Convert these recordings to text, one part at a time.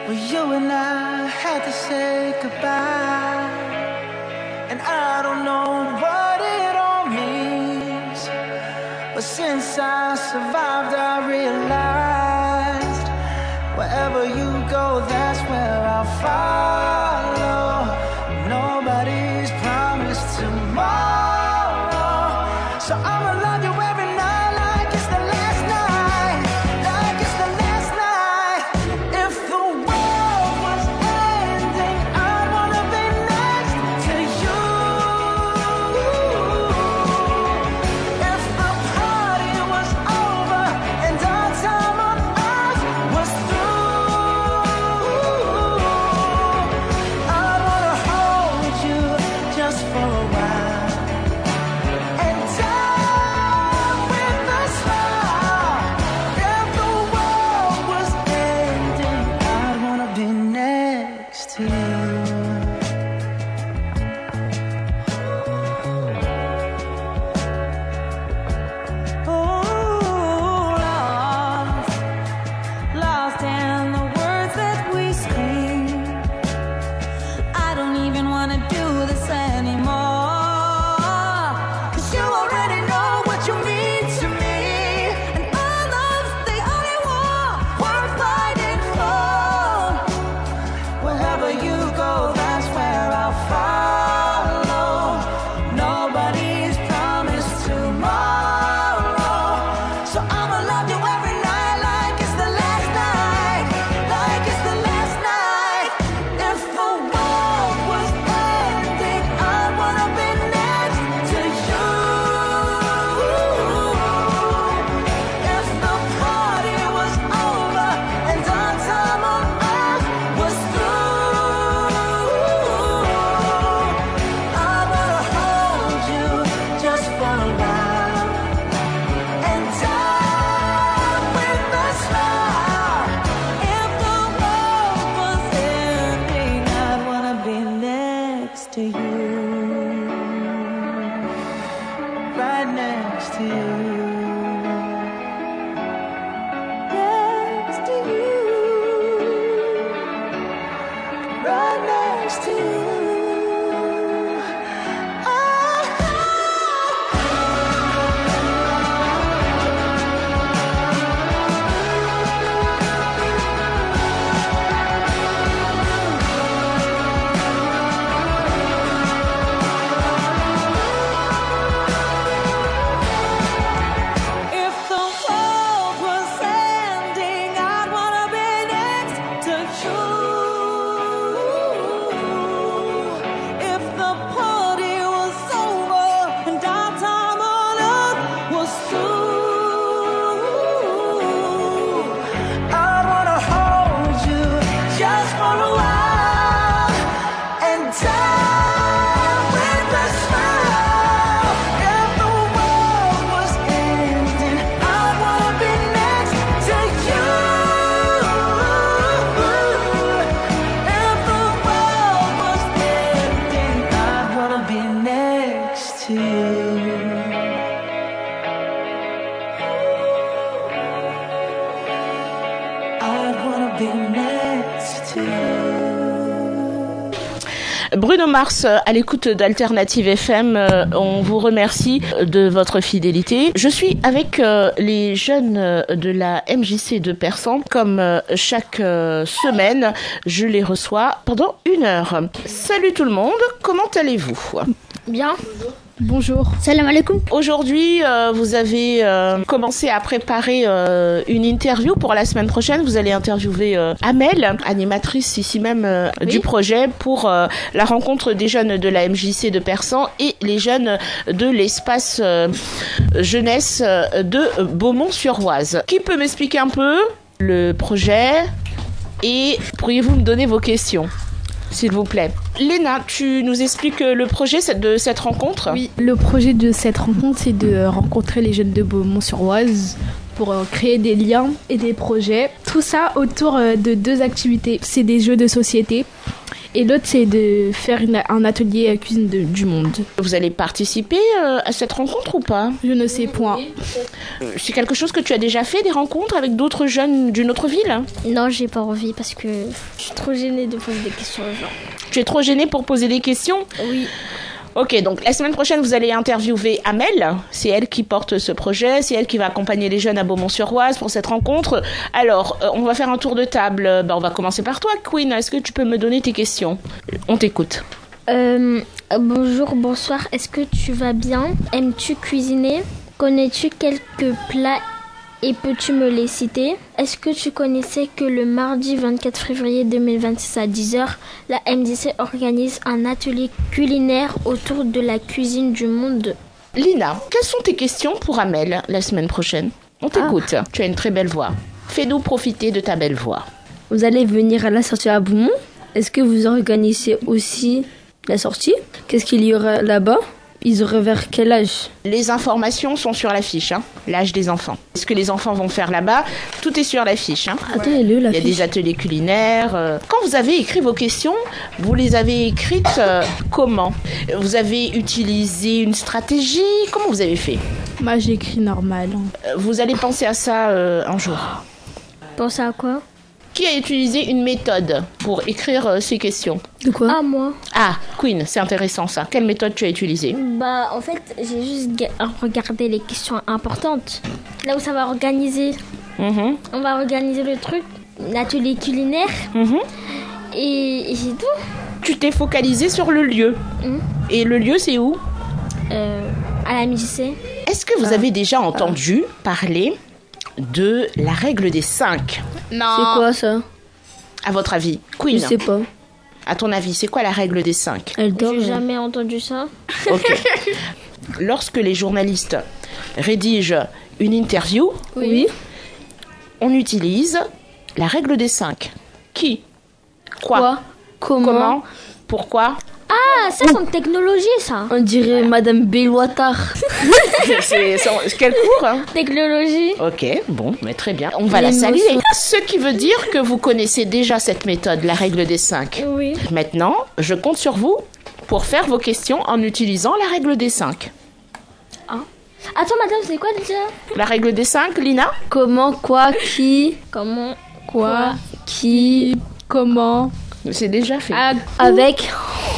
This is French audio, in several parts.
Well, you and I had to say goodbye, and I don't know what it all means, but since I survived I realized wherever you go, that's where I'll follow. Nobody's promised tomorrow, so I'ma love you every night like it's the last night, like it's the last night. If the world was ending, I'd wanna be next to you. If the party was over and our time on earth was through, I'd wanna hold you just for a while and die with a smile. If the world was ending, I'd wanna be next to you. Lost in the words that we scream. I don't even wanna do this anymore, 'cause you already know what you mean to me, and our love's the only war worth fighting for. Wherever you go, that's where I'll follow. Nobody's promised tomorrow, so I'ma love you every night like it's the last night, like it's the last night. If the world was ending, I'd wanna be next to you. If the party was over and our time on earth was through, I wanna hold you just for a while and die with a smile. If the world was ending, I'd wanna be next to you, right next to you, next to you, right next to you. If the world was ending, I'd wanna be next to you. If the party was over and our time on earth was through, I'd wanna hold you just for a while and die with a smile. If the world was ending, I'd wanna be next to you. If the world was ending, I'd wanna be next to you. I'd wanna be next to you. Bruno Mars à l'écoute d'Alternative FM, on vous remercie de votre fidélité. Je suis avec les jeunes de la MJC de Persan. Comme chaque semaine, je les reçois pendant 1 heure. Salut tout le monde, comment allez-vous ? Bien. Bonjour. Salam alaikum. Aujourd'hui, vous avez commencé à préparer une interview pour la semaine prochaine. Vous allez interviewer Amel, animatrice ici même du projet, pour la rencontre des jeunes de la MJC de Persan et les jeunes de l'espace jeunesse de Beaumont-sur-Oise. Qui peut m'expliquer un peu le projet et pourriez-vous me donner vos questions ? S'il vous plaît. Léna, tu nous expliques le projet de cette rencontre ? Oui, le projet de cette rencontre, c'est de rencontrer les jeunes de Beaumont-sur-Oise pour créer des liens et des projets. Tout ça autour de 2 activités. C'est des jeux de société Et l'autre, c'est de faire un atelier cuisine du monde. Vous allez participer à cette rencontre ou pas? Je ne sais point. C'est quelque chose que tu as déjà fait, des rencontres avec d'autres jeunes d'une autre ville? Non, j'ai pas envie parce que je suis trop gênée de poser des questions aux gens. Tu es trop gênée pour poser des questions? Oui. Ok, donc la semaine prochaine, vous allez interviewer Amel. C'est elle qui porte ce projet, c'est elle qui va accompagner les jeunes à Beaumont-sur-Oise pour cette rencontre. Alors, on va faire un tour de table. On va commencer par toi, Queen. Est-ce que tu peux me donner tes questions? On t'écoute. Bonjour, bonsoir. Est-ce que tu vas bien? Aimes-tu cuisiner? Connais-tu quelques plats et peux-tu me les citer? Est-ce que tu connaissais que le mardi 24 février 2026 à 10h, la MDC organise un atelier culinaire autour de la cuisine du monde? Lina, quelles sont tes questions pour Amel la semaine prochaine? On t'écoute. Tu as une très belle voix. Fais-nous profiter de ta belle voix. Vous allez venir à la sortie à Beaumont. Est-ce que vous organisez aussi la sortie? Qu'est-ce qu'il y aura là-bas? Ils auraient vers quel âge? Les informations sont sur l'affiche, l'âge des enfants. Ce que les enfants vont faire là-bas, tout est sur l'affiche. Attends, Il y a des ateliers culinaires. Quand vous avez écrit vos questions, vous les avez écrites comment? Vous avez utilisé une stratégie? Comment vous avez fait? Moi, j'ai écrit normal. Vous allez penser à ça un jour. Penser à quoi? Qui a utilisé une méthode pour écrire ces questions? De quoi? Ah, moi. Ah, Queen, c'est intéressant ça. Quelle méthode tu as utilisée? Bah, en fait, j'ai juste regardé les questions importantes. Là où ça va organiser. On va organiser le truc, l'atelier culinaire. Et c'est tout. Tu t'es focalisé sur le lieu. Et le lieu, c'est où? À la MJC. Est-ce que vous avez déjà entendu parler de la règle des 5? Non. C'est quoi ça? À votre avis, Queen? Je sais pas. À ton avis, c'est quoi la règle des 5? Elle dort. J'ai jamais entendu ça. Ok. Lorsque les journalistes rédigent une interview, Oui. on utilise la règle des 5. Qui? Quoi? Comment? Pourquoi? Ah, ça, c'est une technologie, ça. On dirait Madame Béloitard. C'est quel cours Technologie. Ok, bon, mais très bien. On va la L'émotion. saluer. Ce qui veut dire que vous connaissez déjà cette méthode, la règle des 5. Oui. Maintenant, je compte sur vous pour faire vos questions en utilisant la règle des 5. Attends, madame, c'est quoi déjà? La règle des 5, Lina? Comment, quoi, qui, Comment? Quoi? qui, Comment? C'est déjà fait. avec.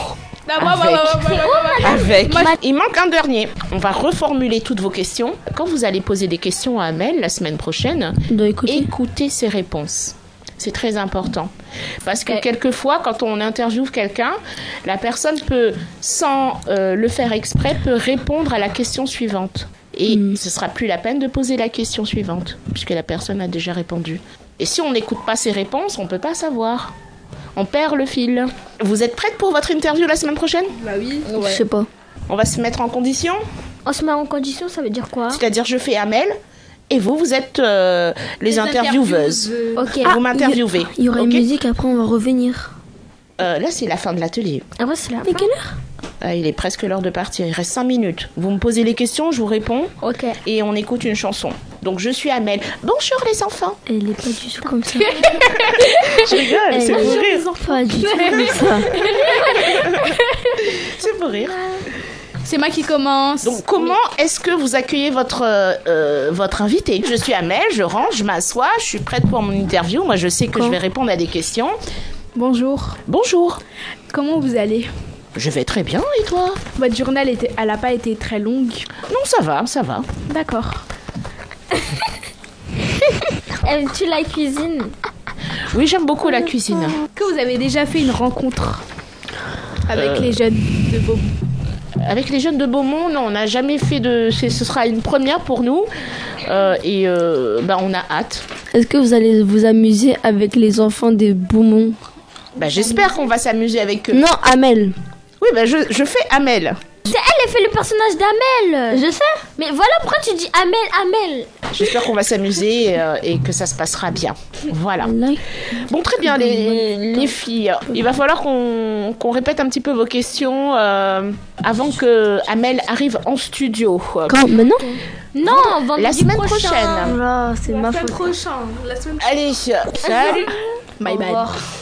Avec. Il manque un dernier. On va reformuler toutes vos questions. Quand vous allez poser des questions à Amel la semaine prochaine, On doit écouter. écoutez ses réponses. C'est très important. Parce que quelquefois, quand on interviewe quelqu'un, la personne peut, sans le faire exprès, peut répondre à la question suivante. Et ce sera plus la peine de poser la question suivante, puisque la personne a déjà répondu. Et si on n'écoute pas ses réponses, on ne peut pas savoir. On perd le fil. Vous êtes prête pour votre interview la semaine prochaine? Bah oui. Je sais pas. On va se mettre en condition. On se met en condition, ça veut dire quoi? C'est-à-dire, je fais Amel, et vous êtes les intervieweuses. Ok. Vous m'interviewez. Il y aura ok? une musique, après on va revenir. Là, c'est la fin de l'atelier. Après, c'est là. Mais quelle heure? Il est presque l'heure de partir. Il reste 5 minutes. Vous me posez les questions, je vous réponds. Ok. Et on écoute une chanson. Donc, je suis Amel. Bonjour, les enfants. Elle est pas du tout comme ça. Je rigole, c'est pour rire. Pas du tout comme ça. C'est pour rire. C'est moi qui commence. Donc, comment est-ce que vous accueillez votre invité? Je suis Amel, je range, je m'assois, je suis prête pour mon interview. Moi, je sais que je vais répondre à des questions. Bonjour. Bonjour. Comment vous allez? Je vais très bien, et toi? Votre journal elle a pas été très longue. Non, ça va, ça va. D'accord. Aimes-tu la cuisine? Oui, j'aime beaucoup la cuisine. Est-ce que vous avez déjà fait une rencontre avec les jeunes de Beaumont? Avec les jeunes de Beaumont, non, on n'a jamais fait de... Ce sera une première pour nous. On a hâte. Est-ce que vous allez vous amuser avec les enfants de Beaumont? J'espère qu'on va s'amuser avec eux. Non, Amel. Oui, je fais Amel. C'est elle qui fait le personnage d'Amel. Je sais. Mais voilà pourquoi tu dis Amel. J'espère qu'on va s'amuser et que ça se passera bien. Voilà. Bon, très bien, les filles. Il va falloir qu'on répète un petit peu vos questions avant que Amel arrive en studio. Quand? Maintenant? Non, vendredi La semaine prochain. prochaine. Là, c'est ma faute. La semaine prochaine. Allez, salut. Bye bye. Au revoir.